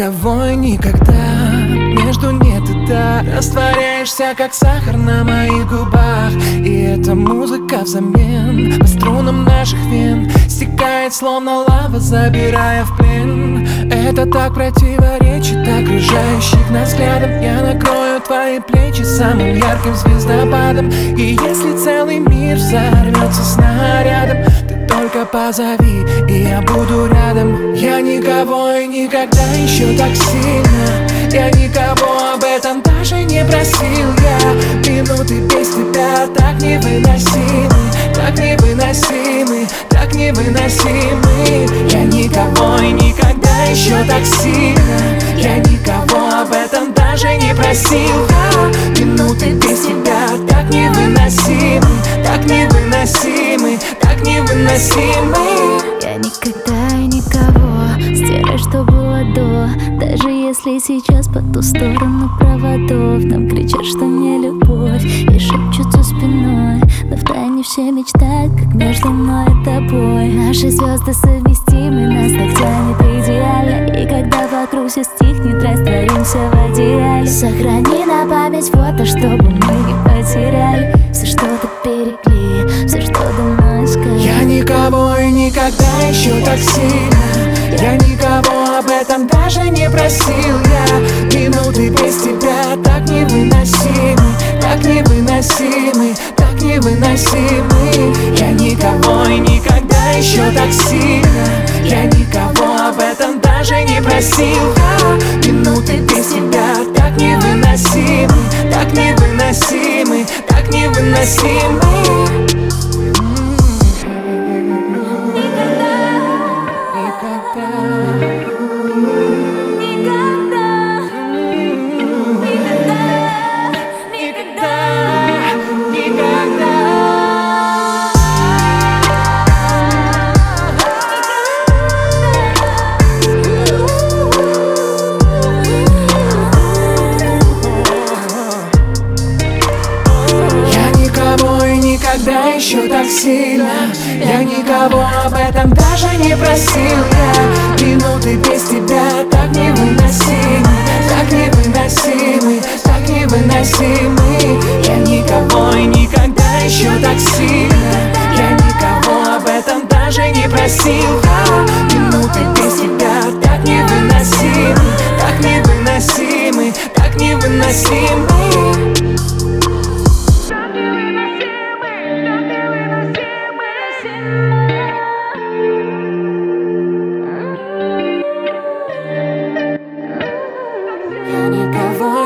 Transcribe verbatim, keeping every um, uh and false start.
никого и никогда, между нет и да. Растворяешься, как сахар на моих губах, и эта музыка взамен по струнам наших вен стекает, словно лава, забирая в плен. Это так противоречит окружающих нас взглядом. Я накрою твои плечи самым ярким звездопадом, и если целый мир взорвется снарядом, ты только позови, и я буду рядом. Я никого и никогда еще так сильно, я никого об этом даже не просил. Я минуты без тебя так невыносимы, так невыносимы, так невыносимы. Я никого и никогда еще так сильно, я никого об этом даже не просил. Я минуты без тебя так невыносимы, так невыносимы, так невыносимы. Я никогда и никого стираю, что было до. Даже если сейчас по ту сторону проводов нам кричат, что не любовь, и шепчут за спиной, но втайне все мечтают, как между мной и тобой. Наши звезды совместимы, нас так тянет идеально, и когда вокруг все стихнет, растворимся в одеяле. Сохрани на память фото, чтобы мы не потеряли все, что ты берегли, все, что давно искали. Я никого и никогда еще так сильно, я никого об этом даже не просил. Я минуты без тебя так невыносимы, так невыносимы, так невыносимы. Я никого и никогда еще так сильно, я никого об этом даже не просил. Я минуты без тебя так невыносимы, так невыносимы, так невыносимы. Никогда еще так сильно, я никого об этом даже не просил. Я минуты без тебя так невыносимы, так невыносимы, так невыносимы. Я никого и никогда еще так сильно, я никого об этом даже не просил. Я минуты без тебя так невыносимы, так невыносимы, так невыносимы. Я никого